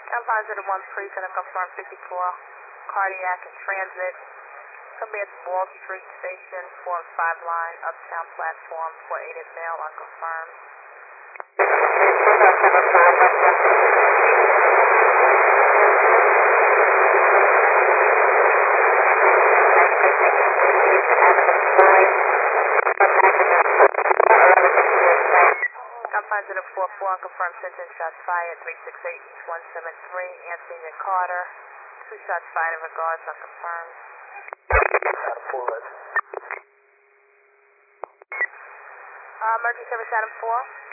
I'm positive 1 precinct, confirm 54, cardiac in transit. Somebody at Wall Street Station, 4 and 5 line, uptown platform, 4 aided male, unconfirmed. I'm positive 4-4, unconfirmed 10 shots fired, 368 East 173, Anthony Carter. 2 shots fired in regards, unconfirmed. Emergency service Adam 4.